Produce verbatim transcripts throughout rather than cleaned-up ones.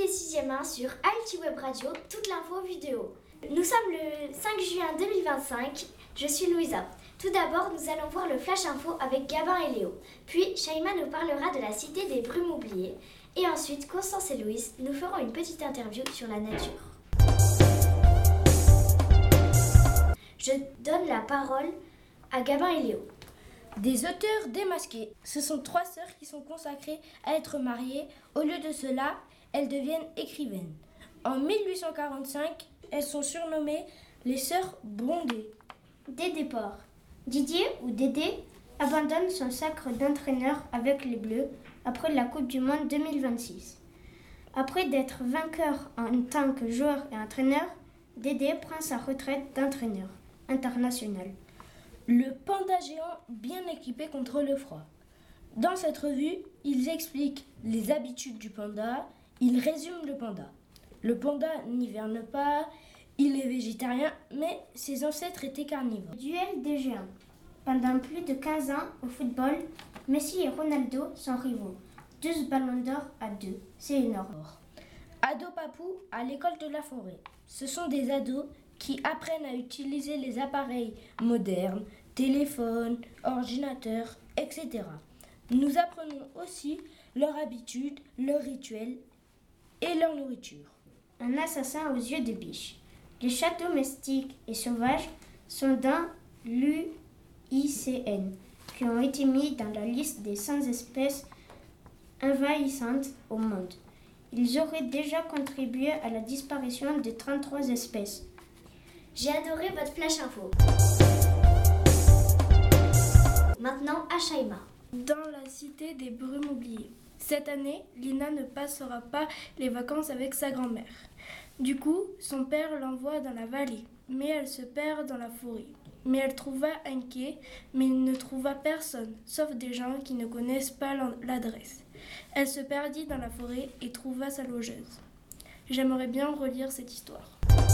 Cité sixième un sur Alti Web Radio, toute l'info vidéo. Nous sommes le cinq juin deux mille vingt-cinq, je suis Louisa. Tout d'abord, nous allons voir le Flash Info avec Gabin et Léo. Puis, Shaima nous parlera de la Cité des Brumes oubliées. Et ensuite, Constance et Louise nous feront une petite interview sur la nature. Je donne la parole à Gabin et Léo. Des auteurs démasqués. Ce sont trois sœurs qui sont consacrées à être mariées. Au lieu de cela, elles deviennent écrivaines. En mille huit cent quarante-cinq, elles sont surnommées les sœurs Blondet. Dédé Port. Didier ou Dédé abandonne son sacre d'entraîneur avec les Bleus après la Coupe du Monde deux mille vingt-six. Après d'être vainqueur en tant que joueur et entraîneur, Dédé prend sa retraite d'entraîneur international. Le panda géant bien équipé contre le froid. Dans cette revue, ils expliquent les habitudes du panda, ils résument le panda. Le panda n'hiverne pas, il est végétarien, mais ses ancêtres étaient carnivores. Duel des géants. Pendant plus de quinze ans au football, Messi et Ronaldo sont rivaux. douze ballons d'or à deux, c'est énorme. Ados papou à l'école de la forêt. Ce sont des ados qui apprennent à utiliser les appareils modernes, téléphones, ordinateurs, et cetera. Nous apprenons aussi leurs habitudes, leurs rituels et leur nourriture. Un assassin aux yeux de biche. Les chats domestiques et sauvages sont dans l'U I C N, qui ont été mis dans la liste des cent espèces envahissantes au monde. Ils auraient déjà contribué à la disparition de trente-trois espèces. J'ai adoré votre Flash Info. Maintenant à Shaima. Dans la Cité des Brumes oubliées. Cette année, Lina ne passera pas les vacances avec sa grand-mère. Du coup, son père l'envoie dans la vallée, mais elle se perd dans la forêt. Mais elle trouva inquiet, mais il ne trouva personne, sauf des gens qui ne connaissent pas l'adresse. Elle se perdit dans la forêt et trouva sa logeuse. J'aimerais bien relire cette histoire.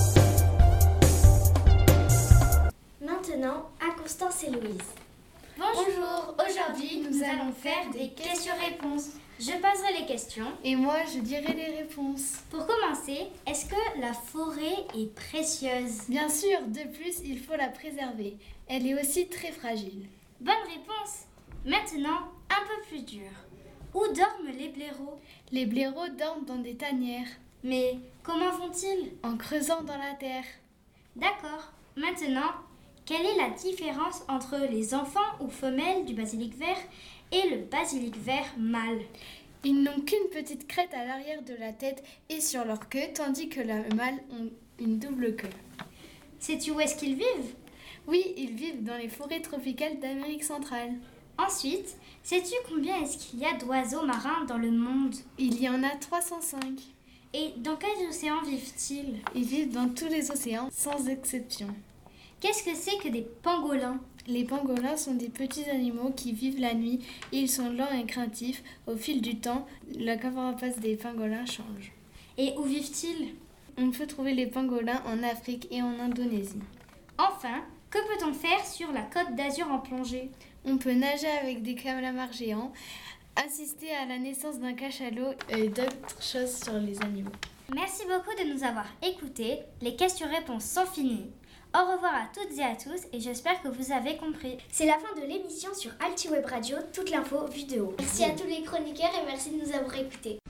Maintenant, à Constance et Louise. Bonjour, aujourd'hui nous allons faire des questions-réponses. Je poserai les questions. Et moi je dirai les réponses. Pour commencer, est-ce que la forêt est précieuse? Bien sûr, de plus il faut la préserver. Elle est aussi très fragile. Bonne réponse. Maintenant, un peu plus dur. Où dorment les blaireaux? Les blaireaux dorment dans des tanières. Mais comment font-ils? En creusant dans la terre. D'accord. Maintenant, quelle est la différence entre les enfants ou femelles du basilic vert et le basilic vert mâle? Ils n'ont qu'une petite crête à l'arrière de la tête et sur leur queue, tandis que les mâles ont une double queue. Sais-tu où est-ce qu'ils vivent? Oui, ils vivent dans les forêts tropicales d'Amérique centrale. Ensuite, sais-tu combien est-ce qu'il y a d'oiseaux marins dans le monde? Il y en a trois cent cinq. Et dans quels océans vivent-ils? Ils vivent dans tous les océans, sans exception. Qu'est-ce que c'est que des pangolins? Les pangolins sont des petits animaux qui vivent la nuit et ils sont lents et craintifs. Au fil du temps, la carapace des pangolins change. Et où vivent-ils? On peut trouver les pangolins en Afrique et en Indonésie. Enfin, que peut-on faire sur la Côte d'Azur en plongée? On peut nager avec des calamars géants, assister à la naissance d'un cachalot et d'autres choses sur les animaux. Merci beaucoup de nous avoir écoutés. Les questions-réponses sont finies. Au revoir à toutes et à tous et j'espère que vous avez compris. C'est la fin de l'émission sur Alti Web Radio, toute l'info vidéo. Merci à tous les chroniqueurs et merci de nous avoir écoutés.